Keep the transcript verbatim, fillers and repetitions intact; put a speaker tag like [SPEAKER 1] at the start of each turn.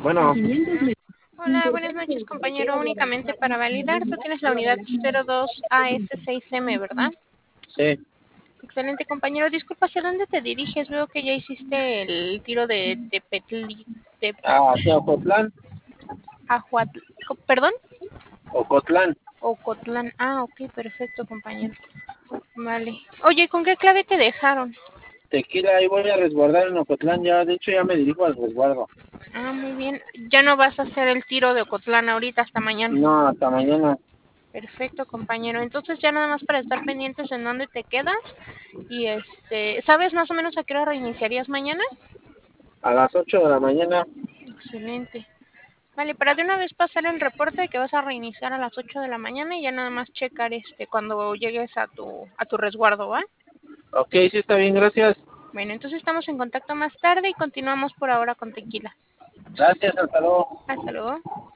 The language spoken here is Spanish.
[SPEAKER 1] Bueno,
[SPEAKER 2] Hola, buenas noches, compañero. Únicamente para validar, tú tienes la unidad cero dos A S seis M, ¿verdad?
[SPEAKER 1] sí.
[SPEAKER 2] Excelente, compañero. Disculpa, ¿hacia dónde te diriges? Veo que ya hiciste el tiro de Tepetli, de
[SPEAKER 1] Ah, hacia Ocotlán.
[SPEAKER 2] Ajuatl, ¿perdón?
[SPEAKER 1] Ocotlán.
[SPEAKER 2] Ocotlán. Ah, ok, perfecto, compañero. Vale. Oye, ¿con qué clave te dejaron?
[SPEAKER 1] Tequila, ahí voy a resguardar en Ocotlán. Ya, de hecho, ya me dirijo al resguardo.
[SPEAKER 2] Ah, muy bien. Ya no vas a hacer el tiro de Ocotlán ahorita, hasta mañana.
[SPEAKER 1] No, hasta mañana.
[SPEAKER 2] Perfecto, compañero. Entonces ya nada más para estar pendientes en dónde te quedas y este, ¿sabes más o menos a qué hora reiniciarías mañana?
[SPEAKER 1] A las ocho de la mañana.
[SPEAKER 2] Excelente. Vale, para de una vez pasar el reporte de que vas a reiniciar a las ocho de la mañana y ya nada más checar este cuando llegues a tu a tu resguardo, ¿va?
[SPEAKER 1] Ok, sí está bien, gracias.
[SPEAKER 2] Bueno, entonces estamos en contacto más tarde y continuamos por ahora con Tequila.
[SPEAKER 1] Gracias, hasta luego.
[SPEAKER 2] Hasta luego.